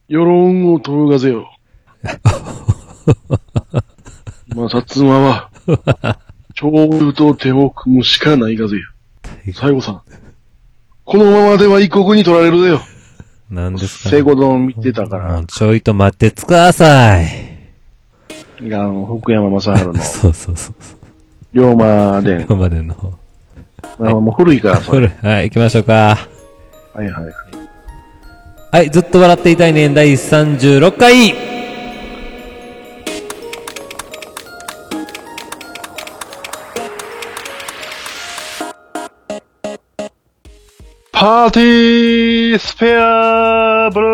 世論を問うがぜよ。薩摩は、長州と手を組むしかないがぜよ。西郷さん。このままでは一国に取られるぜよ。 何ですか、 西郷丼見てたから。 ちょいと待ってください。 福山雅治の。 そう。 龍馬伝。 龍馬伝の方。 もう古いから、 古い。はい、行きましょうか。 はい。 はい、ずっと笑っていたいねん第36回。 パーティースペアブル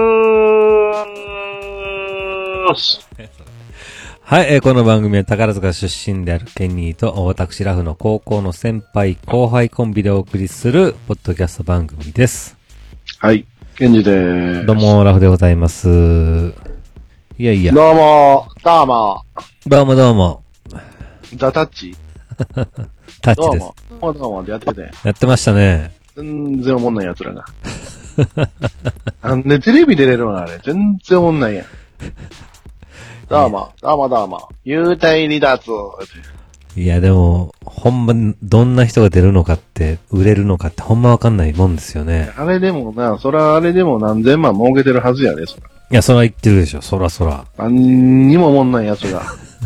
ース。 はい、この番組は宝塚出身であるケニーと私ラフの高校の先輩後輩コンビでお送りするポッドキャスト番組です。 はい、ケンジでーす。 どうもラフでございます。いやいや。 どうも。 どうも。 ザタッチタッチです。 どうもってやってて。 やってましたね。 全然おもんない奴らが。なんでテレビ出れるのあれ。全然おもんないやん。どうも。幽体離脱。 いやでも、ほんまどんな人が出るのかって、売れるのかってほんまわかんないもんですよね。 あれでもな、あれでも何千万儲けてるはずやで、そら。 いや、そら言ってるでしょ、そら。 何にもおもんない奴が。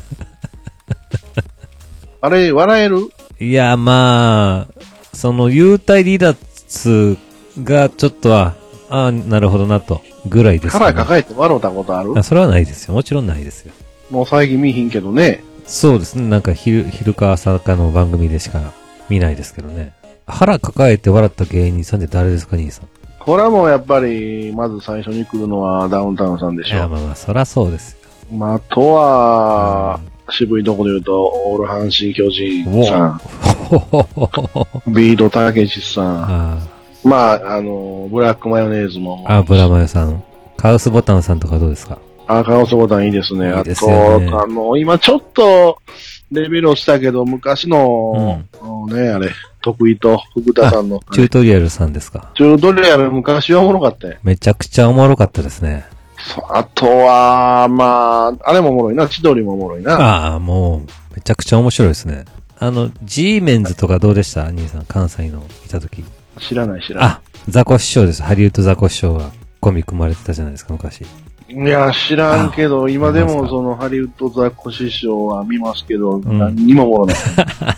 あれ、笑える？ いや、まあ、その幽体離脱がちょっとは、なるほどなと、ぐらいですかね。 腹抱えて笑ったことある？ それはないですよ。もちろんないですよ。 もう最近見ひんけどね。 そうですね。なんか昼か朝かの番組でしか見ないですけどね。腹抱えて笑った芸人さんって誰ですか、兄さん。 これはもうやっぱり、まず最初に来るのはダウンタウンさんでしょ。 いや、まあ、そらそうですよ。 あとは、渋いとこで言うと、オール阪神巨人さん。ビートたけしさん。ブラックマヨネーズも。 ブラマヨさん。カウスボタンさんとかどうですか？ カウスボタンいいですね。 いいですよね。 あと、今ちょっと、レベル落ちたけど、昔の、あれ、徳井と福田さんの。 チュートリアルさんですか？ チュートリアル昔はおもろかったよ。 めちゃくちゃおもろかったですね。 あとは、あれもおもろいな。千鳥もおもろいな。 もう、めちゃくちゃ面白いですね。G メンズとかどうでした？兄さん、関西のいたとき。 知らない。 ザコ師匠です。ハリウッドザコ師匠がコンビ組まれてたじゃないですか、昔。 いや、知らんけど、今でもそのハリウッドザコ師匠は見ますけど、何にもおもろない。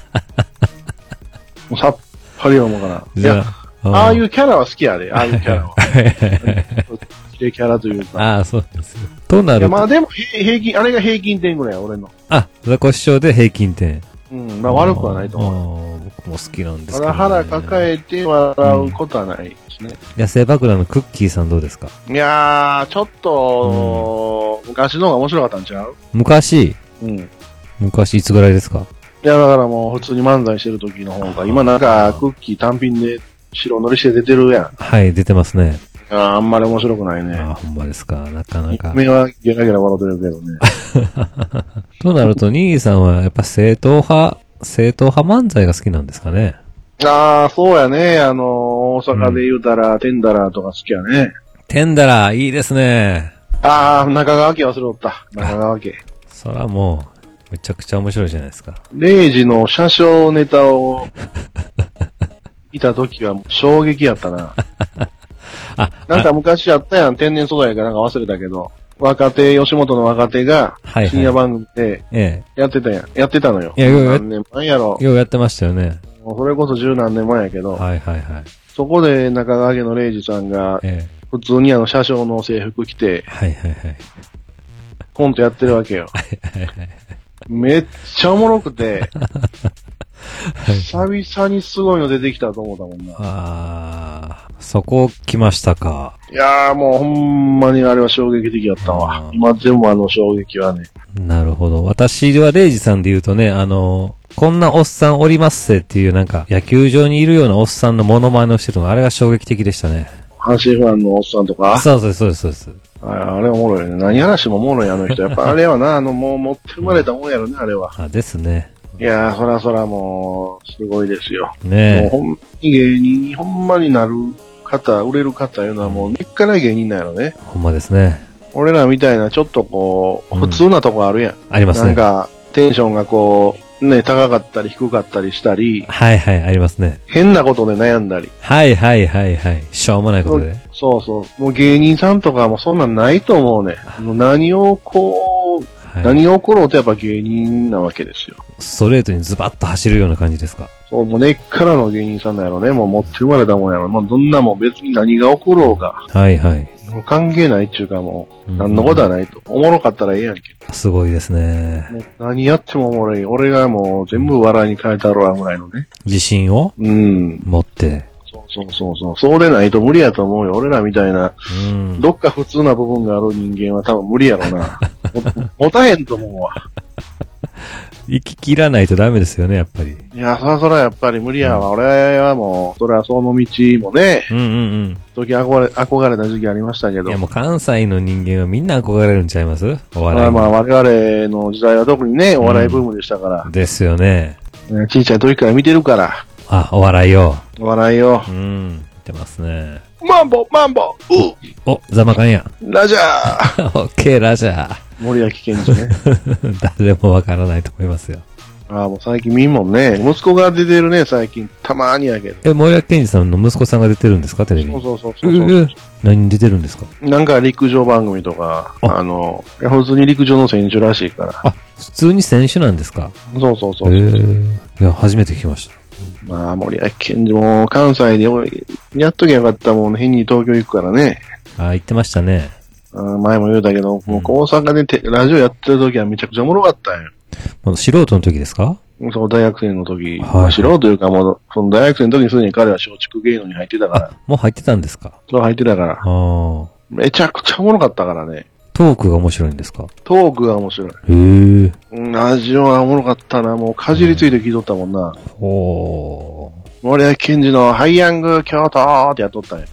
もうさっぱりはもうかな。いや、ああいうキャラは好きやで、ああいうキャラは。キレキャラというか。 そうですよ。となると。 でも平均、あれが平均点ぐらい、俺の。 ザコ師匠で平均点。 悪くはないと思う。僕も好きなんですけど、 ただ腹抱えて笑うことはないですね。 野生爆弾のクッキーさんどうですか？ いやー、ちょっと、昔の方が面白かったんちゃう？ 昔いつぐらいですか？ いや、だからもう普通に漫才してる時の方が、今なんかクッキー単品で白塗りして出てるやん。 はい、出てますね。 あんまり面白くないね。 ほんまですか。なかなか。 目はゲラゲラ笑ってるけどね。 となると、兄さんはやっぱ正統派漫才が好きなんですかね。 そうやね。大阪で言うたら、テンダラーとか好きやね。 テンダラー、いいですね。 中川家忘れとった。中川家。 そらもう、めちゃくちゃ面白いじゃないですか。 レイジの車掌ネタを、見た時は衝撃やったな。なんか昔あったやん、天然素材かなんか忘れたけど、吉本の若手が、深夜番組で、やってたのよ。何年前やろ。 ようやってましたよね。 もうそれこそ十何年前やけど、 はい。 そこで中川家のレイジさんが、普通に車掌の制服着て、コントやってるわけよ。めっちゃおもろくて、久々にすごいの出てきたと思ったもんな。 そこ来ましたか。 いやーもうほんまにあれは衝撃的やったわ。今でも衝撃はね。 なるほど。私はレイジさんで言うとね、こんなおっさんおりますせっていうなんか、野球場にいるようなおっさんのモノマネをしてるのが、あれが衝撃的でしたね。 阪神ファンのおっさんとか？ そうです。 あれおもろいよね。何話もおもろいあの人。やっぱあれはな、もう持って生まれたもんやろね、あれは。 ですね。 いやー、そらもう、すごいですよ。 ねえ。 もうほんまに芸人にほんまになる方、売れる方いうのはもう根っから芸人なんやろね。 ほんまですね。 俺らみたいなちょっとこう、普通なとこあるやん。 ありますね。 なんか、テンションがこう、ね、高かったり低かったりしたり、 はいはい、ありますね。 変なことで悩んだり。 はいはいはいはい。しょうもないことで。 そうそう。もう芸人さんとかもそんなんないと思うね。もう何をこう、 はい、 何を起ころうとやっぱ芸人なわけですよ。 ストレートにズバッと走るような感じですか？ そう、もう根っからの芸人さんだやろね。もう持って生まれたもんやろ。もうどんなもん別に何が起ころうが。 はいはい。 もう関係ないっちゅうかもう、何のことはないと。おもろかったらええやんけ。 すごいですね。 もう何やってもおもろい。俺がもう全部笑いに変えたろわぐらいのね。 自信をうん。 持って。 そう。そうでないと無理やと思うよ。俺らみたいな。 うん。 どっか普通な部分がある人間は多分無理やろな。持たへんと思うわ。 生き切らないとダメですよね、やっぱり。 いや、そらやっぱり無理やわ。俺はもう、それはその道もね、 うんうんうん。 時憧れた時期ありましたけど。 いやもう関西の人間はみんな憧れるんちゃいます？お笑いに。 まあ我々の時代は特にね、お笑いブームでしたから。 ですよね。 小さい時から見てるから。 あ、お笑いを。 お笑いを。 うん、見てますね。 マンボお、ザマカンや。 ラジャーオッケー、ラジャー。 森脇健児ね。 誰もわからないと思いますよ。 ああ、もう最近見んもんね。息子が出てるね、最近。たまーにやけど。 森脇健児さんの息子さんが出てるんですか、テレビに？ そう。 何に出てるんですか？ なんか陸上番組とか、普通に陸上の選手らしいから。 あ、普通に選手なんですか？ そう。 いや、初めて聞きました。 まあ、森脇健児も関西でやっときゃよかったもん、変に東京行くからね。 あ、言ってましたね。 前も言うたけど、もう大阪でラジオやってる時はめちゃくちゃおもろかったんよ。 もう素人の時ですか？ そう、大学生の時。 はい素人というかもう、その大学生の時にすでに彼は松竹芸能に入ってたから。 あ、もう入ってたんですか？ そう、入ってたから。めちゃくちゃおもろかったからね。 トークが面白いんですか？ トークが面白い。 へえ。 ラジオはおもろかったな。もうかじりついて聞いとったもんな。 ほー。 森脇健児のハイヤング京都ってやっとったんや。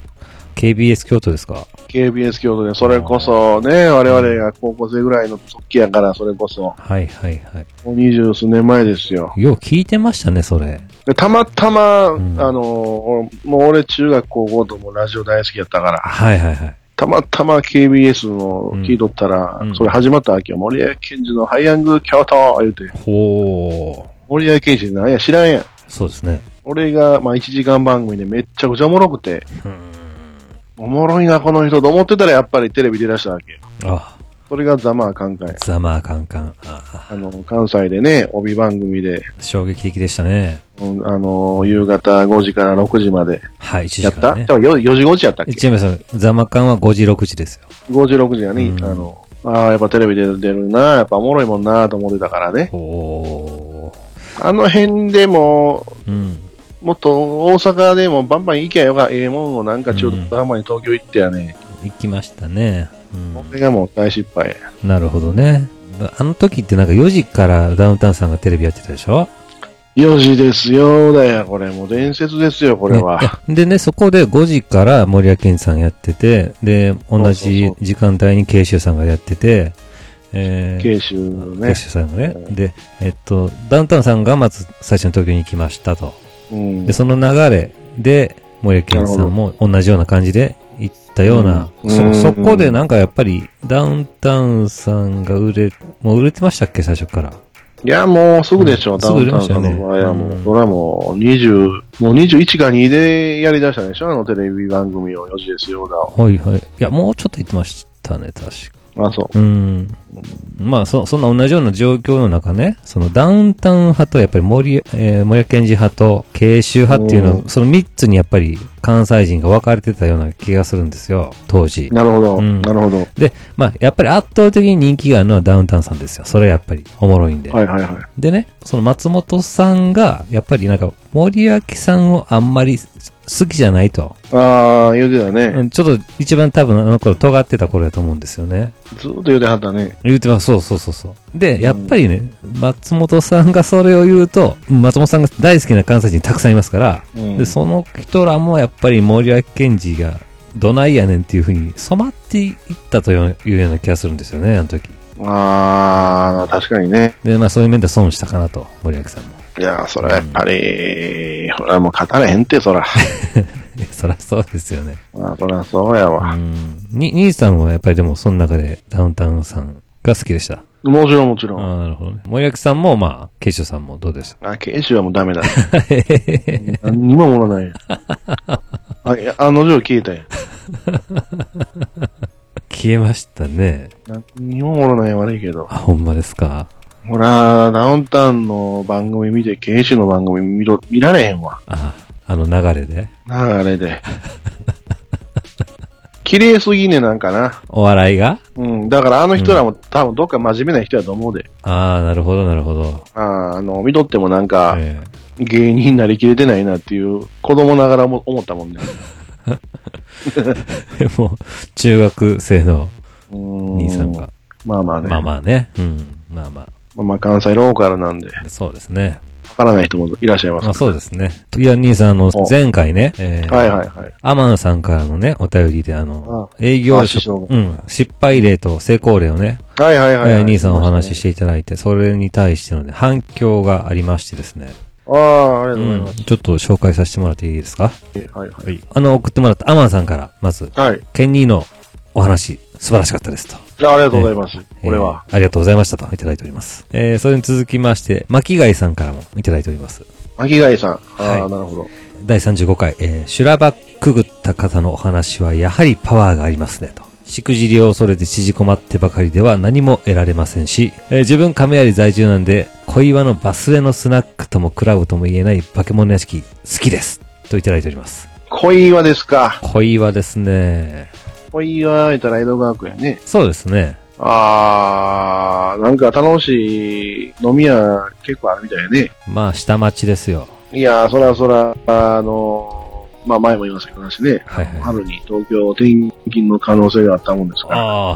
KBS 京都ですか？ KBS 京都で、それこそね、我々が高校生ぐらいの時やから、それこそ。 はい。 もう20数年前ですよ。 よう聞いてましたね、それ。 でたまたま、もう俺中学高校ともラジオ大好きやったから。 はい。 たまたま KBS の聞いとったら、それ始まったわけよ。森脇健児のハイヤング京都言うて。 ほー。 森脇健児なんや知らんやん。 そうですね。 俺が、1時間番組でめっちゃくちゃおもろくて、おもろいな、この人と思ってたらやっぱりテレビ出だしたわけよ。 あ、 それがザマーカンカンや。 ザマーカンカン。 関西でね、帯番組で、 衝撃的でしたね。 夕方5時から6時まで。 はい、1時やった間ね。 4時5時やったっけ？ 違います。ザマカンは5時6時ですよ。 5時6時やね。やっぱテレビで出るな、やっぱおもろいもんなと思ってたからね。 おー。 あの辺でも、 うん。 もっと大阪でもバンバン行きゃよか、ええもんをなんか中途半端に東京行ってやね。 行きましたね。 これがもう大失敗や。 なるほどね。あの時ってなんか4時からダウンタウンさんがテレビやってたでしょ 4時ですよ、だよ、これ。もう伝説ですよ、これは。 ね、でね、そこで5時から森脇健児さんやってて、で、同じ時間帯に慶州さんがやってて、 慶州ね。 慶州さんがね。で、ダウンタウンさんがまず最初に東京に行きましたと。で、その流れで、森脇健児さんも同じような感じで行ったような、そこでなんかやっぱりダウンタウンさんがもう売れてましたっけ、最初から。 いや、もうすぐでしょ、ダウンタウンさんの場合はもう。それはもう21か2でやり出したでしょ、テレビ番組を4時ですよ、だ。 はい。いや、もうちょっと言ってましたね、確か。 あ、そう。 まあ、そんな同じような状況の中ね、そのダウンタウン派とやっぱり森脇健児派と慶州派っていうのは、その3つにやっぱり関西人が分かれてたような気がするんですよ、当時。 なるほど。なるほど。 で、まあ、やっぱり圧倒的に人気があるのはダウンタウンさんですよ。それはやっぱりおもろいんで。 はい。 でね、その松本さんが、やっぱりなんか森脇さんをあんまり好きじゃないと。 ああ、言うてたね。 ちょっと一番多分あの頃尖ってた頃やと思うんですよね。 ずっと言うてはったね。 言うてます。そう。で、やっぱりね、松本さんがそれを言うと、松本さんが大好きな関西人たくさんいますから、で、その人らもやっぱり森脇健児がどないやねんっていう風に染まっていったというような気がするんですよね、あの時。 ああ、確かにね。 で、まあそういう面では損したかなと、森脇さんも。 いや、それはやっぱり、ほらもう語れへんって、そら。 そらそうですよね。 まあ、そらそうやわ。 兄さんはやっぱりでもその中でダウンタウンさんが好きでした。 もちろんもちろん。 なるほどね。森脇さんもまあ、ケイショさんもどうでしたケイショはもうダメだ。何にももらない。案の定消えたやん。 消えましたね。 何にももらない悪いけど。 ほんまですか。 ほら、ダウンタウンの番組見て、ケイシの番組見られへんわ。 流れで流れで。綺麗すぎねなんかな。 お笑いがだからあの人らも、多分どっか真面目な人やと思うで。 なるほど、なるほど。 見とってもなんか、芸人になりきれてないなっていう、子供ながらも思ったもんね。 でも、中学生の兄さんが。 まあまあね。 まあまあね。まあまあ。 まあ関西ローカルなんで。 そうですね。 わからない人もいらっしゃいます、ね。 そうですね。いや、兄さん前回ね、 はいはいはい。 アマンさんからのね、お便りで営業職、失敗例と成功例をね、 はいはいはい。 兄さんお話ししていただいて、それに対してのね、反響がありましてですね。 ありがとうございます。 ちょっと紹介させてもらっていいですか？ はいはい。 送ってもらったアマンさんから、まず、ケンニーのお話、素晴らしかったですと。 ありがとうございます。これは。 ありがとうございましたといただいております。それに続きまして、巻貝さんからもいただいております。 巻貝さん。なるほど。 第35回、修羅場くぐった方のお話はやはりパワーがありますねと。しくじりを恐れて縮こまってばかりでは何も得られませんし、自分亀有在住なんで、小岩のバスへのスナックともクラブとも言えない化け物屋敷好きですといただいております。 小岩ですか。 小岩ですね。 小岩言ったら江戸川区やね。 そうですね。 なんか楽しい飲み屋結構あるみたいやね。 まあ、下町ですよ。 いやそら、まあ前も言いましたけどね。春に東京転勤の可能性があったもんですから。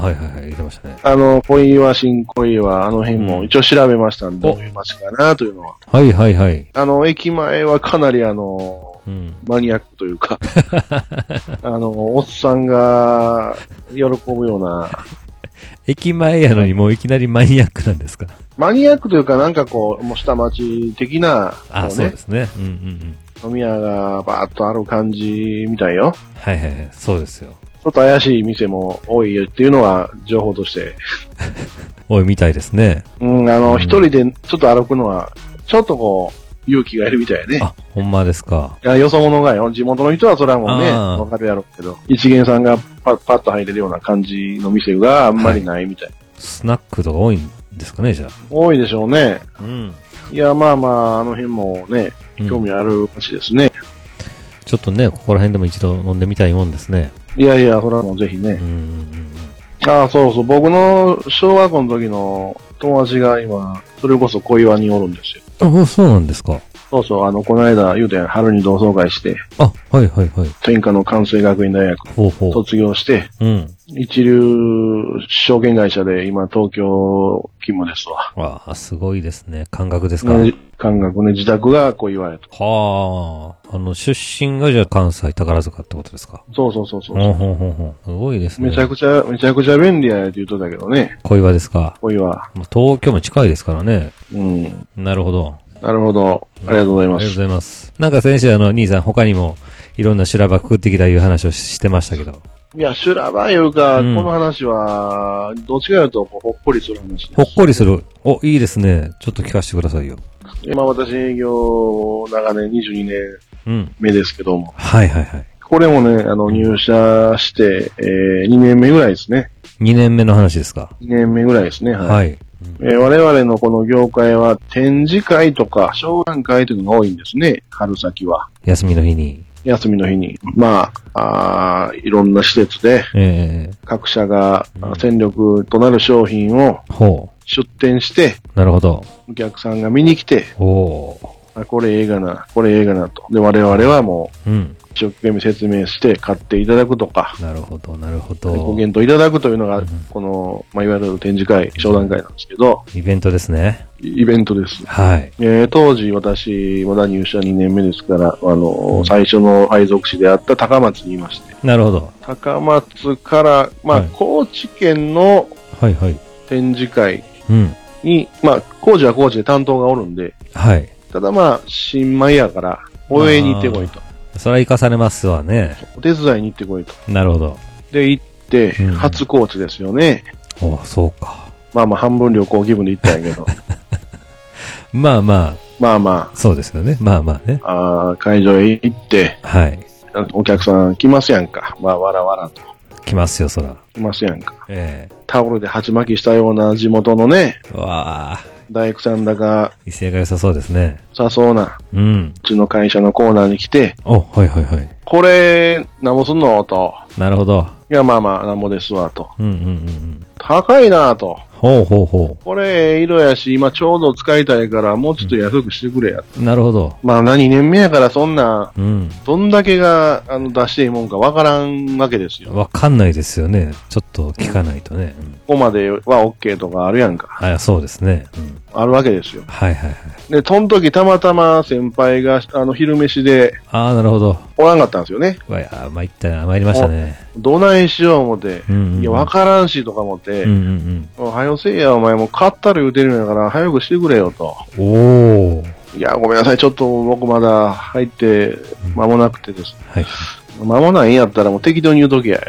言ってましたね。 小岩、新小岩、あの辺も一応調べましたんで、どういう街かなというのは。駅前はかなりマニアックというか、おっさんが喜ぶような。 駅前やのにもういきなりマニアックなんですか？ マニアックというかなんかこう、もう下町的な、 そうですね。 飲み屋がバーッとある感じみたいよ。 そうですよ。 ちょっと怪しい店も多いよっていうのは情報として。 多いみたいですね。 一人でちょっと歩くのは、ちょっとこう、勇気がいるみたいやね。 ほんまですか。 いや、よそ者がよ。地元の人はそれはもうね、わかるやろうけど、一元さんがパッと入れるような感じの店があんまりないみたい。 スナックとか多いんですかね、じゃあ。 多いでしょうね。いや、まあまあ、あの辺もね、興味ある街ですね。 ちょっとね、ここら辺でも一度飲んでみたいもんですね。 いやいや、それはもうぜひね。そうそう、僕の小学校の時の友達が今、それこそ小岩におるんですよ。 そうなんですか。 そうそう、この間言うて春に同窓会して。天下の関西学院大学卒業して、一流証券会社で今東京勤務ですわ。 すごいですね。感覚ですか？ 感覚ね、自宅が小岩やと。 出身がじゃあ関西宝塚ってことですか？そう。 すごいですね。 めちゃくちゃ便利やって言うとったけどね。 小岩ですか？ 小岩。 東京も近いですからね。なるほど。ありがとうございます。ありがとうございます。なんか先週兄さん他にもいろんな修羅場くぐってきたいう話をしてましたけど。いや、修羅場いうか、この話は、どっちかというとほっこりする話です。ほっこりする。いいですね。ちょっと聞かせてくださいよ。今私営業長年22年目ですけども。これもね、入社して、2年目ぐらいですね。2年目の話ですか？ 2 年目ぐらいですね。我々のこの業界は展示会とか商談会というのが多いんですね。春先は。休みの日に。まあ、いろんな施設で、各社が戦力となる商品を出展して、お客さんが見に来て、これええがなと。で、我々はもう、一生懸命説明して買っていただくとか。ご検討いただくというのが、この、いわゆる展示会、商談会なんですけど。イベントですね。イベントです。当時、私、まだ入社2年目ですから、最初の配属地であった高松にいまして。高松から、高知県の展示会に、高知は高知で担当がおるんで、ただ新米やから、応援に行ってこいと。 それは活かされますわね。 お手伝いに行ってこいと。 なるほど。 で、行って、初高知ですよね。 おそうか。 まあまあ、半分旅行気分で行ったんやけど。 まあまあ。 まあまあ。そうですよね。まあまあね。 会場へ行って。 はい。 お客さん来ますやんか。まあ、わらわらと。 来ますよ、そら。 来ますやんか。タオルで鉢巻きしたような地元のね。 わあ。 大工さんだか。 威勢が良さそうですね。 良さそうな。 うん。 うちの会社のコーナーに来て。 はいはいはい。 これ、何もすんのと。 なるほど。 いや、まあまあ、なんもですわ、と。 うんうんうん。 高いなと。 ほうほうほう。 これ、色やし、今ちょうど使いたいから、もうちょっと安くしてくれや。 なるほど。 まあ、2年目やから、そんな、どんだけが、出していいもんかわからんわけですよ。 わかんないですよね。ちょっと聞かないとね。 ここまでは OK とかあるやんか。 はい、そうですね。 あるわけですよ。 はいはいはい。 で、その時たまたま先輩が、昼飯で、 なるほど。 おらんかったんですよね。 参りましたね。 どないしよう思って、いや、わからんしとか思って、はよせえや、お前もう買ったら言うてるんやから、早くしてくれよと。いや、ごめんなさい、ちょっと僕まだ入って間もなくてですね。はい。間もないんやったらもう適当に言うときや。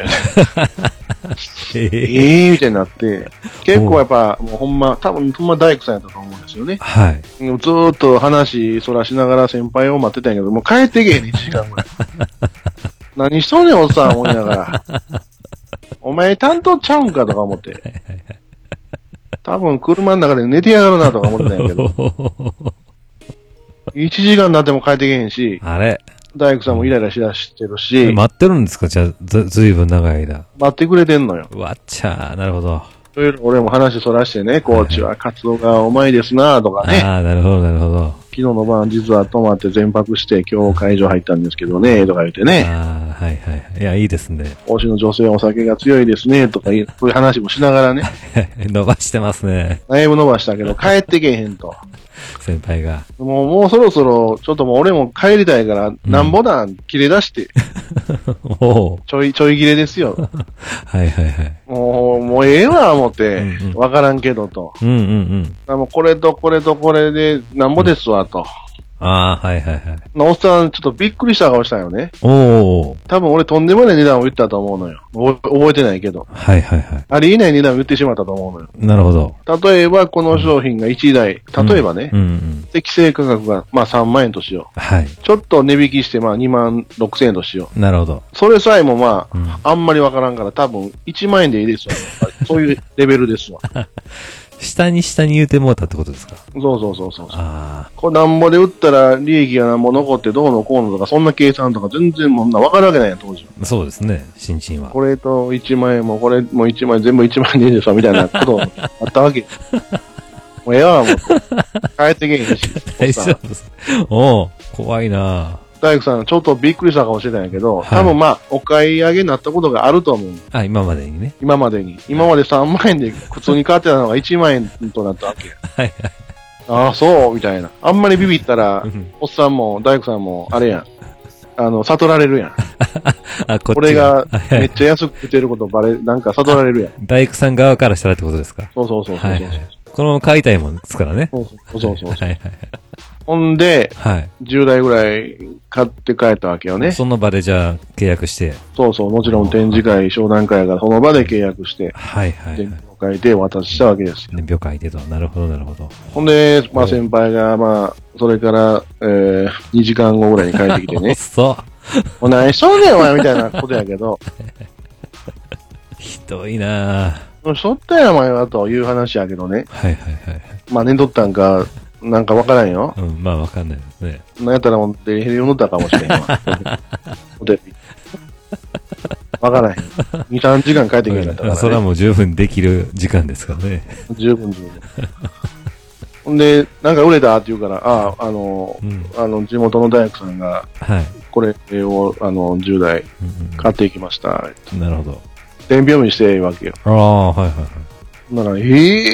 みたいになって、結構やっぱ、もうほんま大工さんやったと思うんですよね。はい。ずーっと話そらしながら先輩を待ってたんやけど、もう帰ってけへんね、1時間ぐらい。何しとんねん、おっさん、思いながら。お前担当ちゃうんかとか思って。多分車の中で寝てやがるなとか思ってたんやけど。1時間になっても帰ってけへんし。 あれ大工さんもイライラしだしてるし。 待ってるんですかじゃあ、ずいぶん長い間。 待ってくれてんのよ。 わっちゃー、なるほど。 俺も話そらしてね、コーチは活動がうまいですなとかね。 なるほど、なるほど。 昨日の晩実は泊まって全泊して今日会場入ったんですけどね、とか言ってね。 はいはい。いや、いいですね。 推しの女性はお酒が強いですね、とかそういう話もしながらね。 伸ばしてますね。 だいぶ伸ばしたけど帰ってけへんと。 先輩が。 もうそろそろ、ちょっともう俺も帰りたいから、なんぼなん切れ出して。ちょい切れですよ。 はいはいはい。 もうええわ、思って。わからんけどと。もうこれとこれとこれで、なんぼですわ、と。 はいはいはい。 おっさん、ちょっとびっくりした顔したよね。多分俺とんでもない値段を言ったと思うのよ。覚えてないけど。はいはいはい。ありえない値段を言ってしまったと思うのよ。 なるほど。 例えば、この商品が1台、例えばね、適正価格が、3万円としよう。はい。ちょっと値引きして、2万6千円としよう。 なるほど。 それさえもあんまりわからんから、多分1万円でいいですわ。そういうレベルですわ。 下に言うてもうたってことですか？ そう。これなんぼで売ったら利益がなんぼ残ってどうのこうのとか、そんな計算とか全然もうわかるわけないやん、当時は。 そうですね、新人は。 これと1万円も、これも1万円、全部1万円でいいですわ、みたいなことあったわけ。もうええわ、もう。帰ってけへんし。 大丈夫です。怖いなぁ。 大工さん、ちょっとびっくりしたかもしれないけど、多分お買い上げになったことがあると思う。 今までにね。 今まで3万円で普通に買ってたのが1万円となったわけ。はいはい。そうみたいな。あんまりビビったら、おっさんも大工さんも、あれやん。悟られるやん。俺がめっちゃ安く売ってることなんか悟られるやん。 大工さん側からしたらってことですか？ そう。 このまま買いたいもんですからね。 そう。ほんで、10台ぐらい買って帰ったわけよね。 その場でじゃあ契約して。 そう、もちろん展示会、商談会やからその場で契約して。年表会で渡したわけですよ。 年表会でと。なるほど。 ほんで、先輩がそれから、2時間後ぐらいに帰ってきてね。お前しとんねんお前みたいなことやけど。 ひどいなぁ。しとったやお前はという話やけどね。寝とったんか、なんかわからんよ。 わかんないですね。 なんやったらもうデリヘル読んだかもしれんわ。お手紙。わからん。2、3時間帰ってきてんかったから、ね。 それはもう十分できる時間ですからね。 十分。ほんで、なんか売れたって言うから、地元の大工さんが、これを、10台買っていきました。 なるほど。 伝票にしていいわけよ。なら、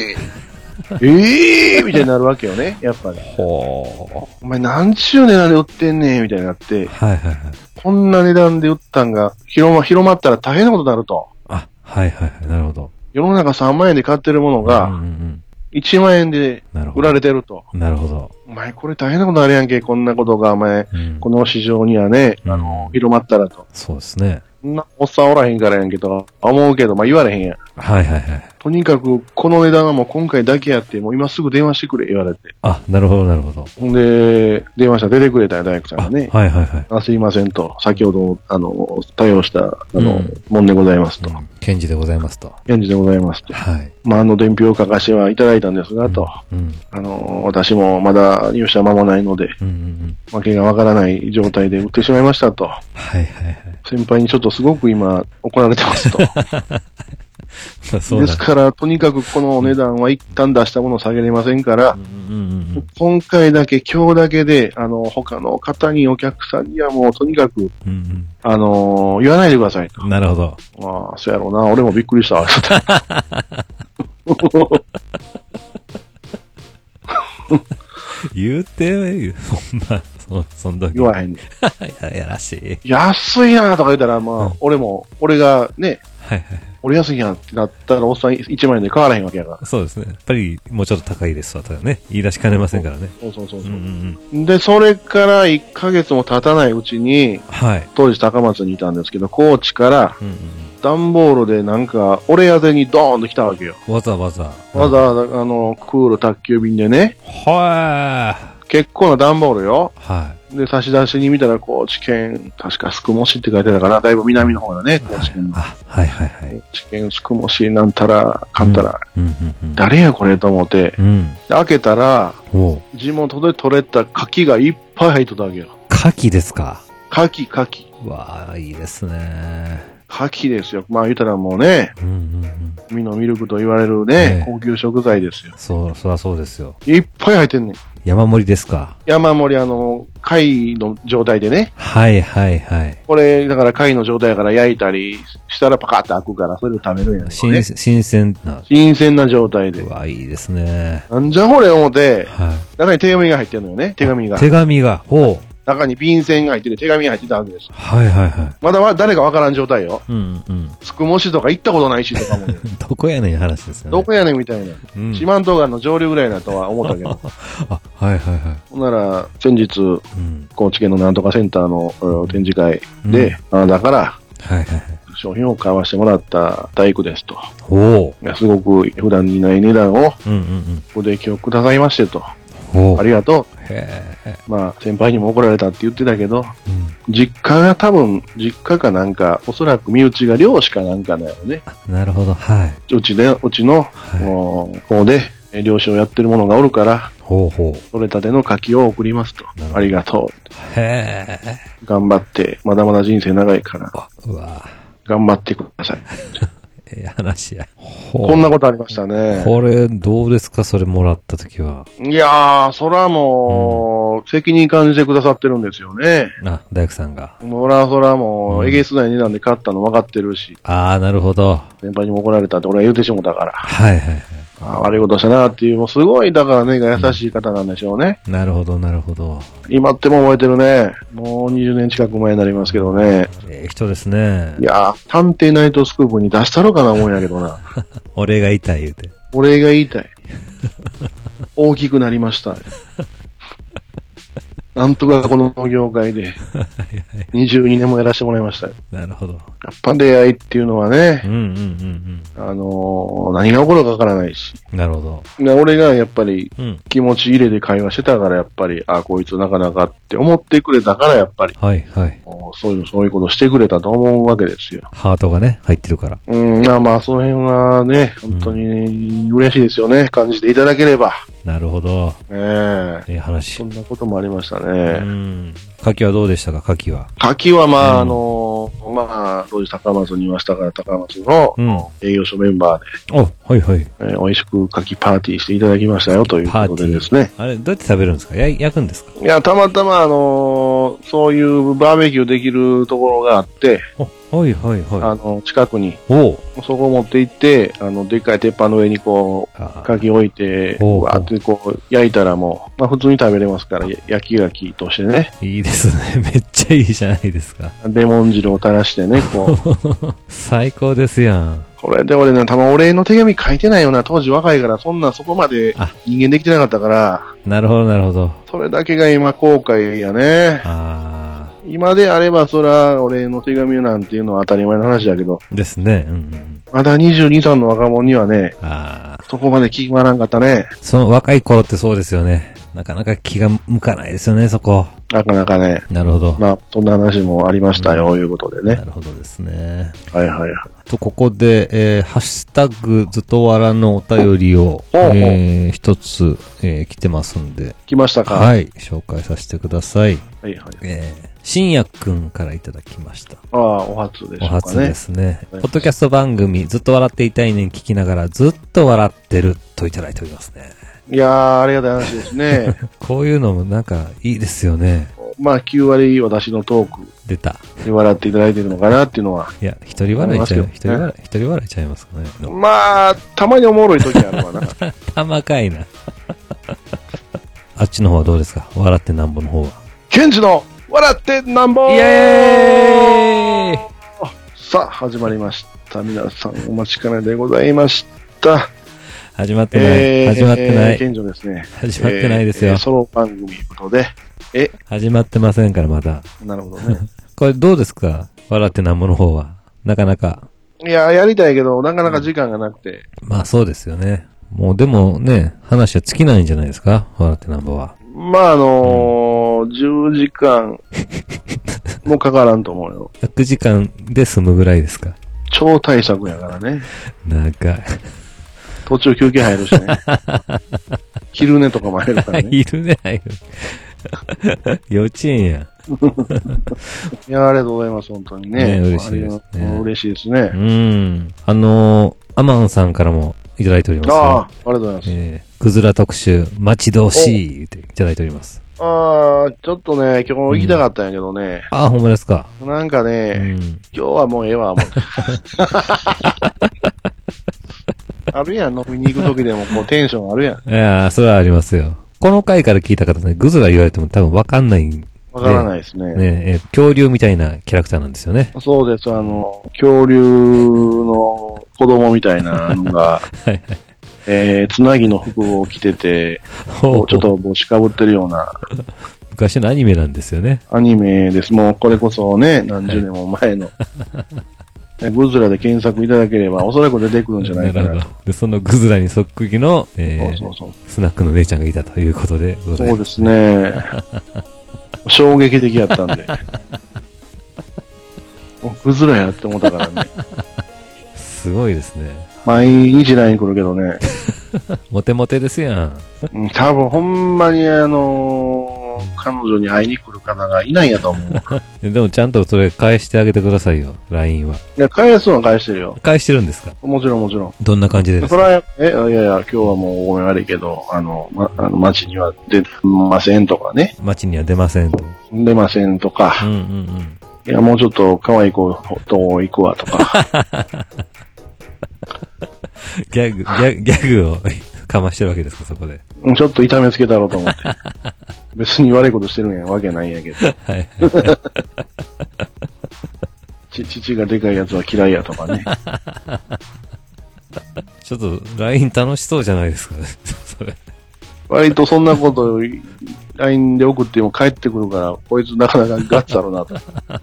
みたいになるわけよね、やっぱり。お前何ちゅう値段で売ってんねん、みたいになって。こんな値段で売ったんが、広まったら大変なことになると。 なるほど。 世の中3万円で買ってるものが、1 1万円で売られてると。 なるほど。 お前これ大変なことあるやんけ、こんなことがお前、この市場にはね、広まったらと。 そうですね。 そんなおっさんおらへんからやんけと思うけど、まあ言われへんやん。 はいはいはい。 とにかく、この値段はもう今回だけやって、もう今すぐ電話してくれ言われて。 あ、なるほどなるほど。 ほんで、電話したら出てくれたよ、大工さんがね。 はいはいはい。 あ、すいませんと。先ほど、対応した、もんでございますと。 検事でございますと。 検事でございますと。 はい。 まあ、伝票を書かせてはいただいたんですが、と。私もまだ入社間もないので、わけがわからない状態で売ってしまいましたと。 はいはいはい。 先輩にちょっとすごく今怒られてますと。ですから、とにかくこのお値段は一旦出したものを下げれませんから、今回だけ、今日だけで、他の方に、お客さんにはもうとにかく、言わないでくださいと。 なるほど。 まあ、そうやろうな。俺もびっくりしたわ。 言うて、そんな。 言わへんねん。やらしい。 安いなとか言ったら、まあ、俺がね、 はいはい。 俺安いやんってなったら、おっさん1万円で買わらへんわけやから。 そうですね。やっぱり、もうちょっと高いですわ、ただね。言い出しかねませんからね。 そう。で、それから1ヶ月も経たないうちに、 はい。 当時高松にいたんですけど、高知から、段ボールでなんか、俺宛てにドーンと来たわけよ。 わざわざ。 クール宅急便でね。 はー。結構な段ボールよ。 はい。 で、差出しに見たら、高知県、確か、宿毛市って書いてたから、だいぶ南の方だね、高知県の。 はいはいはい。 高知県、宿毛市なんたら、かんたら、誰やこれと思って、開けたら、地元で採れた牡蠣がいっぱい入っとったわけよ。 牡蠣ですか？ 牡蠣。 わあ、いいですね。 牡蠣ですよ。まあ言ったらもうね、海のミルクと言われるね、高級食材ですよ。 そりゃそうですよ。 いっぱい入ってんねん。 山盛りですか？ 山盛り貝の状態でね。 はいはいはい。 これ、だから貝の状態から焼いたりしたらパカッと開くから、それを食べるんやね。 新鮮な状態で。 うわ、いいですね。 なんじゃこれ思って、中に手紙が入ってるのよね、手紙が。 ほう。 中に便箋が入ってて手紙が入ってたわけです。 はいはいはい。 まだ誰かわからん状態よ。つくも市とか行ったことないしとかもね。 どこやねん話ですよね。 どこやねんみたいな。四万十川の上流ぐらいだとは思ったけど。 あ、はいはいはい。 ほんなら、先日、高知県のなんとかセンターの展示会で、だから、商品を買わしてもらった大工ですと。すごく普段にない値段を、ご提供くださいましてと。ありがとう。まあ、先輩にも怒られたって言ってたけど、実家かなんか、おそらく身内が漁師かなんかだよね。 なるほど、はい。 うちの、方で、漁師をやってる者がおるから、取れたての牡蠣を送りますと。ありがとう。頑張って、まだまだ人生長いから、頑張ってください。 話や。 こんなことありましたね。 これ、どうですかそれもらったときは。 いやー、そらもう、責任感じてくださってるんですよね。 大工さんが。 そらもう、えげつない値段で買ったの分かってるし。 なるほど。 先輩にも怒られたって俺は言うてしもたから。 はいはいはい。 悪いことしたなっていう、もうすごい、だからね、優しい方なんでしょうね。 なるほど、なるほど。 今っても覚えてるね。もう20年近く前になりますけどね。 人ですね。 いやー、探偵ナイトスクープに出したろかな思うんやけどな。 俺が言いたい言うて。 俺が言いたい。大きくなりました。なんとかこの業界で22年もやらせてもらいましたよ。 なるほど。やっぱ出会いっていうのはね、何が起こるかわからないし。 なるほど。 俺がやっぱり気持ち入れて会話してたからやっぱり、こいつなかなかって思ってくれたからやっぱり、 はいはい。 そういうことしてくれたと思うわけですよ。 ハートがね、入ってるから。 まあその辺はね、本当に嬉しいですよね。感じていただければ。 なるほど。話。 そんなこともありましたね。 牡蠣はどうでしたか、牡蠣は。 牡蠣はまあ、当時高松にいましたから高松の営業所メンバーで、 はいはい。 美味しく牡蠣パーティーしていただきましたよということでですね。 あれ、どうやって食べるんですか？焼くんですか？ いや、たまたまそういうバーベキューできるところがあって、 はいはいは近くに。 い。おう。 そこ持って行って、でっかい鉄板の上にこう、かき置いて、わーってこう、焼いたらもう、まあ普通に食べれますから、焼きガキとしてね。 いいですね。めっちゃいいじゃないですか。 レモン汁を垂らしてね、こう。最高ですやん。 これで俺ね、多分お礼の手紙書いてないよな、当時若いから、そこまで人間できてなかったから。 なるほどなるほど。 それだけが今後悔やね。今であれば、そら、お礼の手紙なんていうのは当たり前の話だけど。 ですね。うん。 まだ22、3の若者にはね、そこまで気がならんかったね。 その若い頃ってそうですよね。なかなか気が向かないですよね、そこ。 なかなかね。 なるほど。 まあ、そんな話もありましたよ、いうことでね。 なるほどですね。 はいはいはい。 ここで、ハッシュタグずとわらのお便りを、一つ、来てますんで。 来ましたか？ はい、紹介させてください。 はいはい。 深夜くんからいただきました。 ああ、お初でしょうかね。 お初ですね。ポッドキャスト番組、ずっと笑っていたいねん聞きながら、ずっと笑ってるといただいておりますね。 いやー、ありがたい話ですね。 こういうのもなんかいいですよね。 まあ、9割私のトーク。 出た。 で笑っていただいてるのかなっていうのは。 いや、一人笑いちゃう。一人笑いちゃいますかね。 まあ、たまにおもろい時あるわな。 たまかいな。あっちの方はどうですか？笑ってなんぼの方は。 ケンジの笑ってなんぼー！ イエーイ！ さあ、始まりました。皆さんお待ちかねでございました。 始まってない。始まってない。 ケンジですね。 始まってないですよ。 ソロ番組ということで。 始まってませんから、まだ。 なるほどね。 これどうですか？笑ってなんぼの方は。なかなか。 いや、やりたいけど、なかなか時間がなくて。 まあそうですよね。もうでもね、話は尽きないんじゃないですか？笑ってなんぼは。 まあ10時間もかからんと思うよ。 100時間で済むぐらいですか？ 超大作やからね。 なんか。 途中休憩入るしね。昼寝とかも入るからね。 昼寝入る。幼稚園や。 いや、ありがとうございます、本当にね。 嬉しいですね。 嬉しいですね。 アマンさんからもいただいております。 ありがとうございます。 クズラ特集、待ち遠しい、っていただいております。 ちょっとね、今日行きたかったんやけどね。 ほんまですか。 なんかね、今日はもうええわ、思って。あるやん、飲みに行くときでもこうテンションあるやん。 いやー、それはありますよ。この回から聞いた方ね、グズラ言われても多分わかんない。 わからないですね。 恐竜みたいなキャラクターなんですよね。 そうです、恐竜の子供みたいなのが、はいはい、つなぎの服を着てて、ちょっと帽子かぶってるような。 昔のアニメなんですよね。 アニメです。もうこれこそね、何十年も前の。グズラで検索いただければ、おそらく出てくるんじゃないかなと。 で、そのグズラにそっくりの、スナックの姉ちゃんがいたということでございます。 そうですね。衝撃的やったんで。グズラやって思ったからね。 すごいですね。 毎日 LINE 来るけどね。 モテモテですやん。 多分ほんまに彼女に会いに来る方がいないんやと思う。でもちゃんとそれ返してあげてくださいよ、LINE は。いや、返すのは返してるよ。 返してるんですか？ もちろんもちろん。 どんな感じでですか？ それは、いやいや、今日はもうごめん悪いけど、街には出ませんとかね。 街には出ませんと。 出ませんとか。いや、もうちょっと可愛い子と行くわとか。 ギャグをかましてるわけですか、そこで。 ちょっと痛めつけたろうと思って。別に悪いことしてるんやわけないんやけど。はい。父がでかいやつは嫌いやとかね。 ちょっと LINE 楽しそうじゃないですかね。それ。 割とそんなことLINE で送っても帰ってくるから、こいつなかなかガッツあるなと。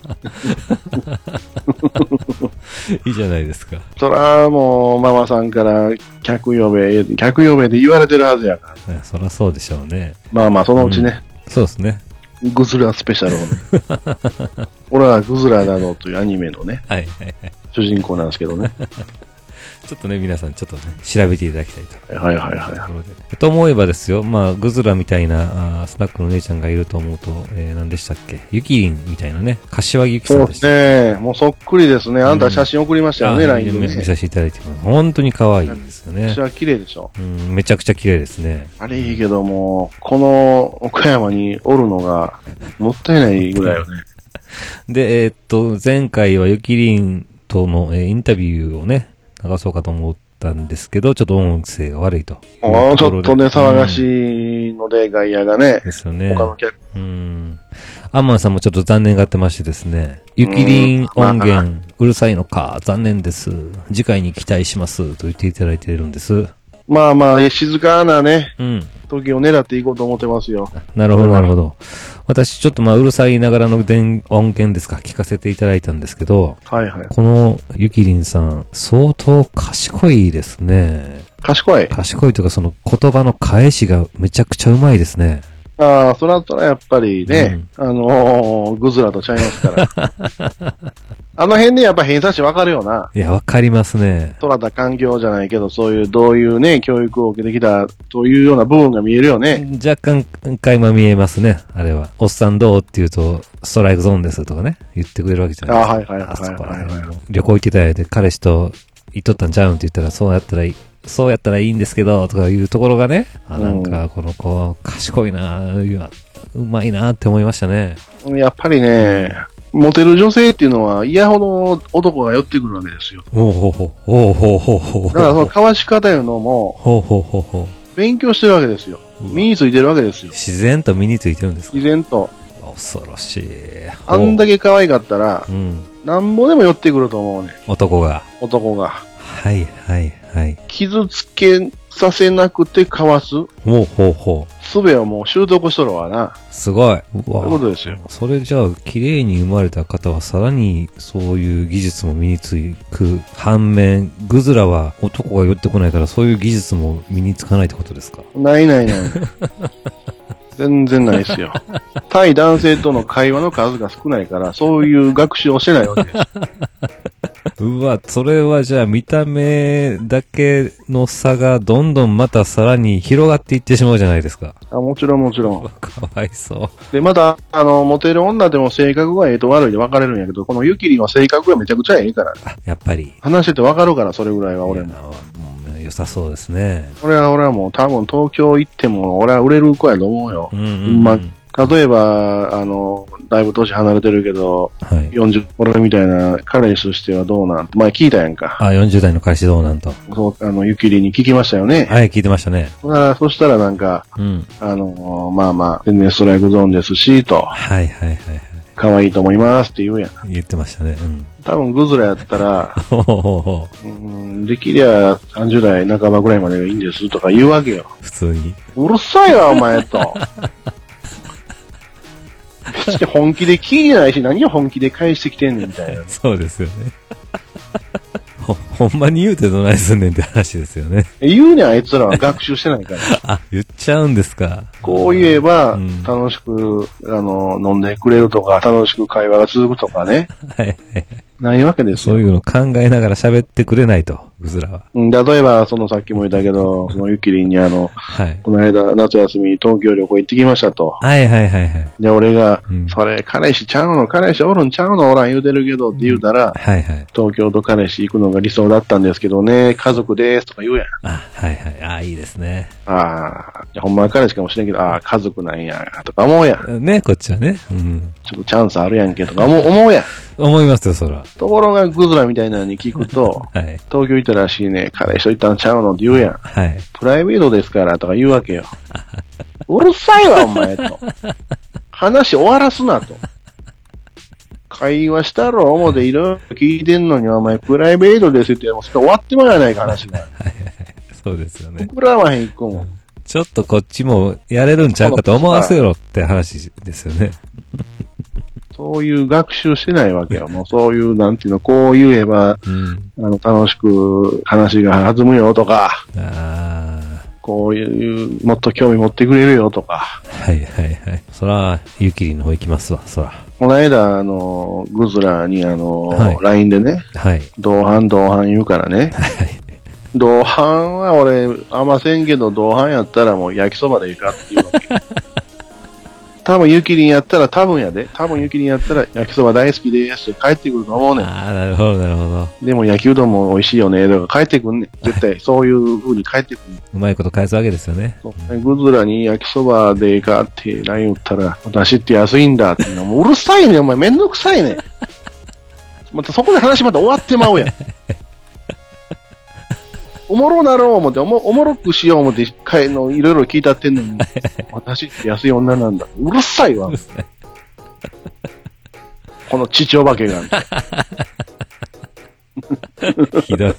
いいじゃないですか。 そらもうママさんから客呼べで言われてるはずやから。 そらそうでしょうね。 まあまあそのうちね。 そうですね。 グズラスペシャルをね。俺はグズラなどというアニメのね。はいはいはい。主人公なんですけどね。 ちょっとね、皆さんちょっとね、調べていただきたいと。 はいはいはい。 と思えばですよ、まあ、グズラみたいなスナックの姉ちゃんがいると思うと、何でしたっけ？ゆきりんみたいなね、柏木由紀さんでした。 そうですね。もうそっくりですね。あんた写真送りましたよね、LINE でね。 見させていただいてます。本当に可愛いですよね。 私は綺麗でしょ。 めちゃくちゃ綺麗ですね。 あれいいけども、この岡山におるのがもったいないぐらいよね。 で、前回はゆきりんとの、インタビューをね、流そうかと思ったんですけど、ちょっと音声が悪いと。 ちょっとね、騒がしいので、外野がね。 ですよね。 他の客。 アンマンさんもちょっと残念がってましてですね。ゆきりん音源、うるさいのか、残念です。次回に期待します。と言っていただいているんです。 まあまあ、静かなね、時を狙っていこうと思ってますよ。 なるほど、なるほど。私、ちょっとまあ、うるさいながらの音源ですか、聞かせていただいたんですけど、 はいはい。 このゆきりんさん、相当賢いですね。 賢いというか、その言葉の返しがめちゃくちゃうまいですね。 ああ、そらとらやっぱりね、グズラとちゃいますから。あの辺でやっぱ偏差値わかるよな。 いや、わかりますね。 取らた環境じゃないけど、そういう、どういうね、教育を受けてきた、というような部分が見えるよね。 若干、垣間見えますね、あれは。おっさんどうって言うと、ストライクゾーンですとかね、言ってくれるわけじゃないですか。 あ、はいはいはいはい。 旅行行ってたやで、彼氏と行っとったんちゃうんって言ったら、そうやったらいいんですけど、とかいうところがね、なんか、この子、賢いな、うまいなって思いましたね。 やっぱりね、モテる女性っていうのは嫌ほど男が寄ってくるわけですよ。だからその交わし方いうのも、勉強してるわけですよ。身についてるわけですよ。 自然と身についてるんですか？ 自然と。 恐ろしい。 あんだけ可愛かったら、なんぼでも寄ってくると思うね。 男が。 はいはいはい。 傷つけさせなくてかわす。術をもう習得しとるわな。 すごい。 そういうことですよ。 それじゃあ、綺麗に生まれた方はさらにそういう技術も身につく反面、グズラは男が寄ってこないからそういう技術も身につかないってことですか？ ない。全然ないですよ。対男性との会話の数が少ないから、そういう学習をしてないわけです。 うわ、それはじゃあ見た目だけの差がどんどんまたさらに広がっていってしまうじゃないですか。 もちろん。 かわいそう。 で、また、モテる女でも性格がええと悪いで分かれるんやけど、このユキリンは性格がめちゃくちゃええから。 やっぱり。 話してて分かるから、それぐらいは俺も。 良さそうですね。 俺はもう多分東京行っても俺は売れる子やと思うよ。例えば、だいぶ年離れてるけど、40、俺みたいな彼氏としてはどうなんて、前聞いたやんか。 40代の彼氏どうなんと。 そう、ゆきりに聞きましたよね。 はい、聞いてましたね。 そしたらなんか、まあまあ、全然ストライクゾーンですし、と。 はい。 可愛いと思いますって言うやん。 言ってましたね。 多分グズラやったら、できりゃ30代半ばぐらいまでがいいんですとか言うわけよ。 普通に。 うるさいわ、お前と。別に本気で聞いてないし、何を本気で返してきてんねんみたいな。 そうですよね。ほんまに言うてどないすんねんって話ですよね。 言うねん、あいつらは学習してないから。 言っちゃうんですか。 こう言えば、楽しく、飲んでくれるとか、楽しく会話が続くとかね。ないわけですよ。 そういうの考えながら喋ってくれないと、グズラは。 例えば、さっきも言ったけど、そのゆきりんにこの間、夏休みに東京旅行行ってきましたと。で、俺が、それ、彼氏おるんちゃうのおらん言うてるけどって言うたら、東京と彼氏行くのが理想だったんですけどね、家族ですとか言うやん。 いいですね。 ほんまは彼氏かもしれんけど、家族なんや、とか思うやん。 ね、こっちはね。 ちょっとチャンスあるやんけとか思うやん。 思いますよ、そら。 ところが、グズラみたいなのに聞くと、東京行ったらしいね、彼氏と行ったんちゃうのって言うやん。プライベートですからとか言うわけよ。うるさいわ、お前と。話終わらすなと。会話したろ、思っていろいろ聞いてんのに、お前プライベートですって、もうそれ終わってまうやないか、話が。 そうですよね。 膨らまへん、一個も。 ちょっとこっちもやれるんちゃうかと思わせろって話ですよね。 そういう学習してないわけよ。もうそういう、なんていうの、こう言えば、楽しく話が弾むよとか、こういう、もっと興味持ってくれるよとか。 そら、ゆきりんの方行きますわ、そら。 この間、グズラにLINE でね、同伴言うからね。同伴は俺、あんませんけど、同伴やったらもう焼きそばでいいかっていうわけ。 多分ゆきりんやったら、多分ゆきりんやったら、焼きそば大好きですって帰ってくると思うねん。 ああ、なるほど、なるほど。 でも焼きうどんも美味しいよね、とか帰ってくんねん。絶対、そういう風に帰ってくんねん。 うまいこと返すわけですよね。 グズラに焼きそばでかって LINE 打ったら、私って安いんだっていうのもうるさいねん、お前めんどくさいねん。またそこで話また終わってまうやん。おもろなろう思って、おもろくしよう思って、いろいろ聞いたってんのに、私って安い女なんだ。うるさいわ。この父お化けが。 ひどい。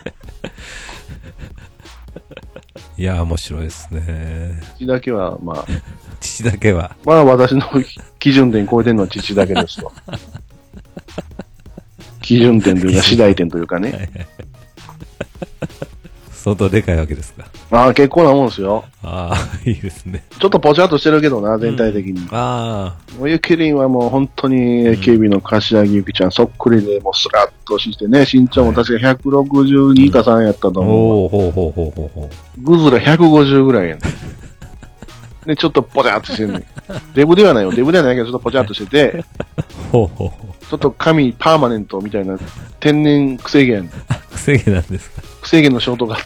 いや、面白いですね。 父だけは、まあ。 父だけは。 まあ私の基準点超えてるのは父だけですと。基準点というか、次第点というかね。 相当でかいわけですか。 ああ、結構なもんですよ。 ああ、いいですね。 ちょっとポチャっとしてるけどな、全体的に。 ああ。 もうゆきりんはもう本当に AKB の柏木由紀ちゃんそっくりで、もうスラッとしてね、身長も確か162か3やったと思う。 おー、ほう。 グズラ150ぐらいやねん。で、ちょっとポチャっとしてるね。デブではないよ。デブではないけど、ちょっとポチャっとしてて、 ほう。 ちょっと髪パーマネントみたいな天然癖毛やねん。 癖毛なんですか。 癖毛のショートがあって。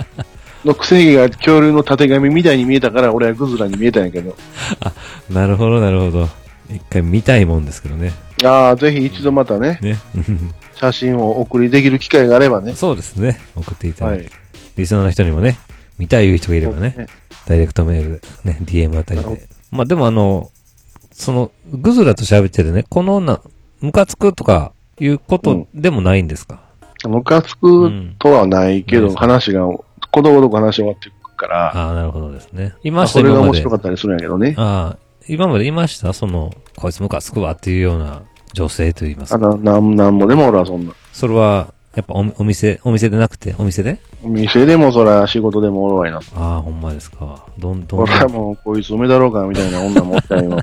の癖毛が恐竜のたてがみみたいに見えたから、俺はグズラに見えたんやけど。 あ、なるほど。一回見たいもんですけどね。 ああ、ぜひ一度またね、写真をお送りできる機会があればね。 そうですね。送っていただいて。リスナーの人にもね、見たいいう人がいればね、ダイレクトメール、ね、DM あたりで。まあでもグズラと喋っててね、この女、ムカつくとかいうことでもないんですか？ ムカつくとはないけど、話が、ことごとく話終わってくから。 ああ、なるほどですね。いましたそれが面白かったりするんやけどね。 ああ、今までいましたこいつムカつくわっていうような女性と言いますか。 なんもでも俺はそんな。 それは、やっぱお店でなくて、お店でもそら仕事でもおるわいな。 ああ、ほんまですか。 俺はもうこいつ梅だろうかみたいな女もおったよ。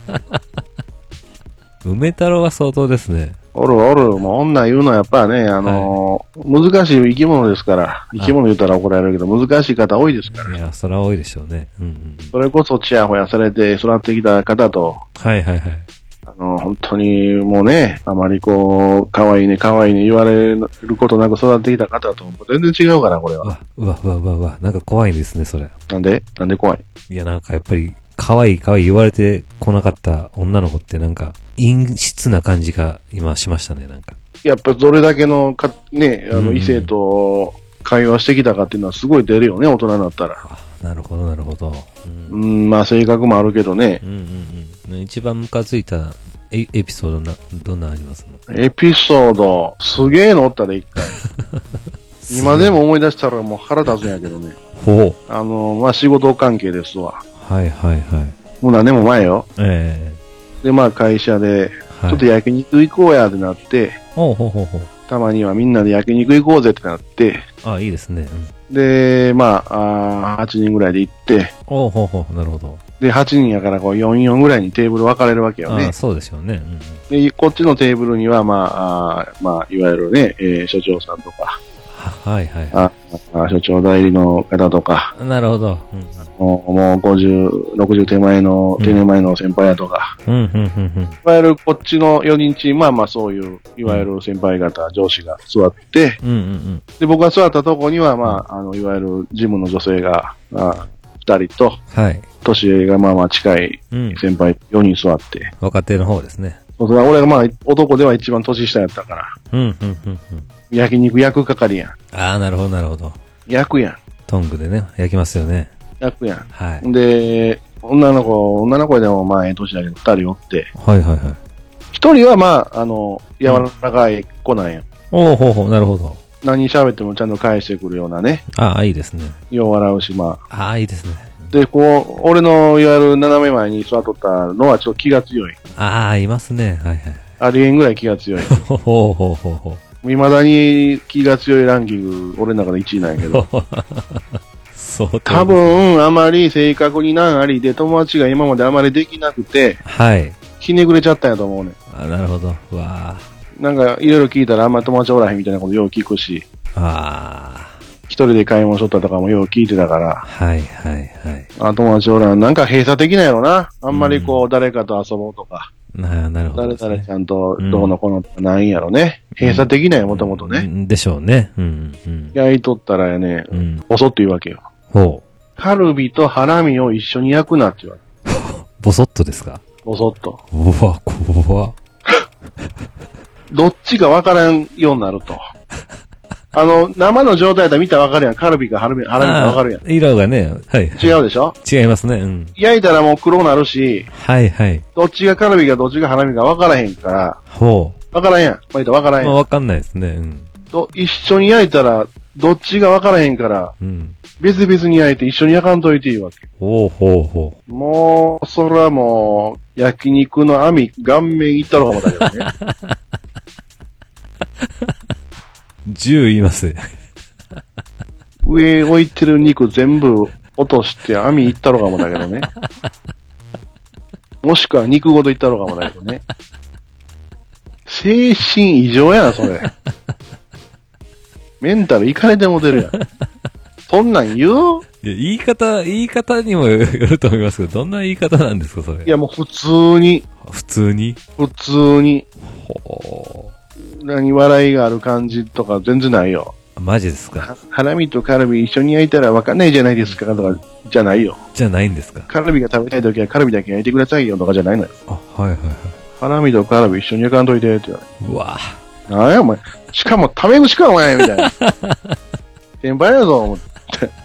梅太郎は相当ですね。 おる。もう女言うのはやっぱね、難しい生き物ですから。生き物言ったら怒られるけど、難しい方多いですから。 いや、それは多いでしょうね。 それこそチヤホヤされて育ってきた方と、 はい。 本当にもうね、あまり可愛いね言われることなく育ってきた方と、全然違うから、これは。 うわ。なんか怖いですね、それ。 なんで怖い？ いや、なんかやっぱり、可愛い言われてこなかった女の子ってなんか、陰湿な感じが今しましたね、なんか。やっぱどれだけの異性と会話してきたかっていうのはすごい出るよね、大人になったら。 なるほど。 まあ性格もあるけどね。 一番ムカついたエピソードどんなありますの？ エピソード、すげえのおったで、一回。今でも思い出したらもう腹立つんやけどね。 ほう。 まあ仕事関係ですわ。 はい。 もう何年も前よ。で、まあ会社で、ちょっと焼肉行こうやってなって、たまにはみんなで焼肉行こうぜってなって、 あ、いいですね。 で、まあ、8人ぐらいで行って、 なるほど。 で、8人やから4ぐらいにテーブル分かれるわけよね。 そうですよね。 で、こっちのテーブルには、まあ、いわゆるね、所長さんとか、所長代理の方とか、 なるほど。 もう50、60手前の、定年前の先輩やとか、いわゆるこっちの4人チームは、まあそういう、いわゆる先輩方、上司が座って、で、僕が座ったとこには、まあ、いわゆる事務の女性が、2人と、年がまあまあ近い先輩4人座って。 若手の方ですね。 俺がまあ男では一番年下やったから。焼肉焼く係やん。 ああ、なるほど。 焼くやん。 トングでね、焼きますよね。 焼くやん。で、女の子でもまあ年だけど2人おって。1人はまあ、柔らかい子なんや。 なるほど。 何喋ってもちゃんと返してくるようなね。 ああ、いいですね。 よう笑うし、まあ。 ああ、いいですね。 で、俺のいわゆる斜め前に座っとったのはちょっと気が強い。 ああ、いますね。 ありえんぐらい気が強い。未だに気が強いランキング、俺の中で1位なんやけど。多分、あまり正確に難ありで、友達が今まであまりできなくて、ひねくれちゃったんやと思うね。 なるほど。なんか、いろいろ聞いたらあんまり友達おらへんみたいなことよう聞くし。 一人で買い物しとったとかもよう聞いてたから。 はいはいはい。 友達おらん、なんか閉鎖的なんやろな。あんまりこう、誰かと遊ぼうとか。 なるほど、ね。 誰々ちゃんとどうのこうのってないんやろね。閉鎖的なんや、もともとね。 でしょうね。 焼いとったらやね、ボソって言うわけよ。 ほう。 カルビとハラミを一緒に焼くなって言われる。 ボソッとですか？ ボソッと。 うわ、怖っ。 どっちかわからんようになると。生の状態で見たらわかるやん。カルビかハラミかわかるやん。 色がね、はい。 違うでしょ？ 違いますね。うん。 焼いたらもう黒なるし、 はいはい。 どっちがカルビかどっちがハラミかわからへんから、 ほう。 わからんやん。まあ、わからんやん。 わかんないですね。うん。 一緒に焼いたら、どっちがわからへんから、うん。別々に焼いて一緒に焼かんといていいわけ。 ほう。 もう、それはもう、焼肉の網、顔面いったろかもだけどね。 10言います。 上置いてる肉全部落として網いったろかもだけどね。もしくは肉ごといったろかもだけどね。精神異常やな、それ。メンタルいかれても出るやん。そんなん言う？ いや、言い方にもよると思いますけど、どんな言い方なんですか、それ。 いや、もう普通に。 普通に。 ほう。何笑いがある感じとか全然ないよ。 マジですか？ ハラミとカルビ一緒に焼いたらわかんないじゃないですかとか、じゃないよ。 じゃないんですか？ カルビが食べたいときはカルビだけ焼いてくださいよとかじゃないのよ。 あ、はい。 ハラミとカルビ一緒に焼かんといてって言われる。 うわぁ。なんやお前。しかもタメ口かお前みたいな。先輩やぞ、思って。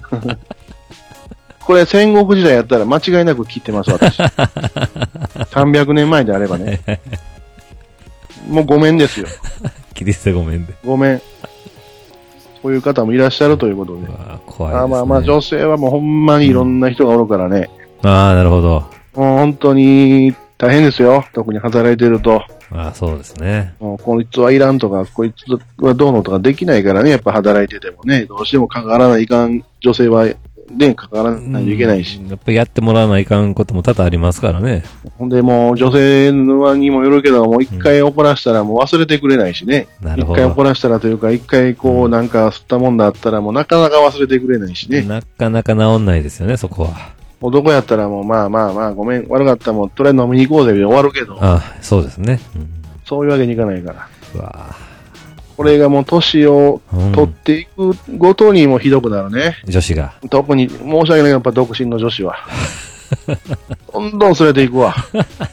これ戦国時代やったら間違いなく切ってます、私。300年前であればね。もうごめんですよ。 切り捨てごめんで。 ごめん。そういう方もいらっしゃるということで。 怖いですね。 まあ女性はもうほんまにいろんな人がおるからね。 なるほど。 もう本当に大変ですよ。特に働いてると。 そうですね。 もうこいつはいらんとか、こいつはどうのとかできないからね。やっぱ働いててもね、どうしても関わらないかん女性はね、関わらないといけないし。 やっぱりやってもらわないかんことも多々ありますからね。 ほんでもう女性にもよるけど、もう一回怒らしたらもう忘れてくれないしね。一回怒らしたらというか、一回こうなんか吸ったもんだったらもうなかなか忘れてくれないしね。 なかなか治んないですよね、そこは。 男やったらもうまあ、ごめん、悪かったもん、とりあえず飲みに行こうぜで終わるけど。 そうですね。 そういうわけにいかないから。 うわこれがもう年を取っていくごとにもひどくなるね。 女子が。 特に申し訳ないやっぱ独身の女子は。どんどんそれていくわ。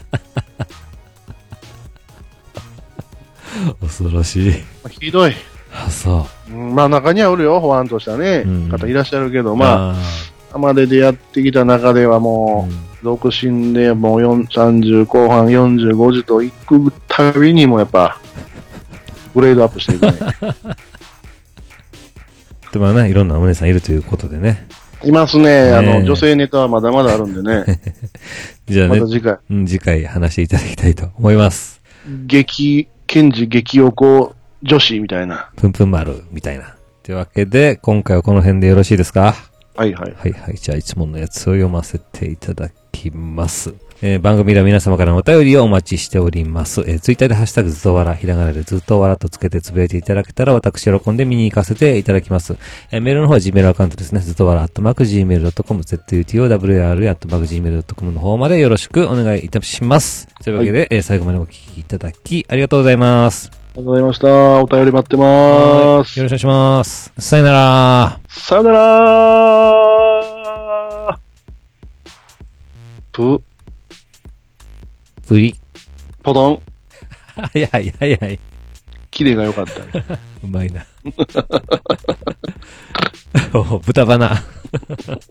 恐ろしい。 ひどい。 そう。 まあ中にはおるよ、保安としたね、方いらっしゃるけど、まあ、今まで出会ってきた中ではもう、独身でもう30後半、40、50と行くたびにもやっぱ、グレードアップしていくね。 でもね、いろんなお姉さんいるということでね。 いますね。女性ネタはまだまだあるんでね。 じゃあね、 また次回。 次回話していただきたいと思います。 検事激おこ女子みたいな。 ぷんぷん丸みたいな。というわけで、今回はこの辺でよろしいですか？はい。じゃあ、いつものやつを読ませていただきます。番組では皆様からのお便りをお待ちしております。ツイッターでハッシュタグずっとわら、ひらがなでずっとわらとつけてつぶやいていただけたら私喜んで見に行かせていただきます。メールの方は Gmail アカウントですね。ずっとわら@gmail.com、zutowr@gmail.com の方までよろしくお願いいたします。というわけで、最後までお聞きいただきありがとうございます。 ありがとうございました。お便り待ってまーす。 よろしくお願いします。さよなら。 さよなら。 プリ。 ポトン。 早い。 キレが良かった、ね。 うまいな。豚バナ。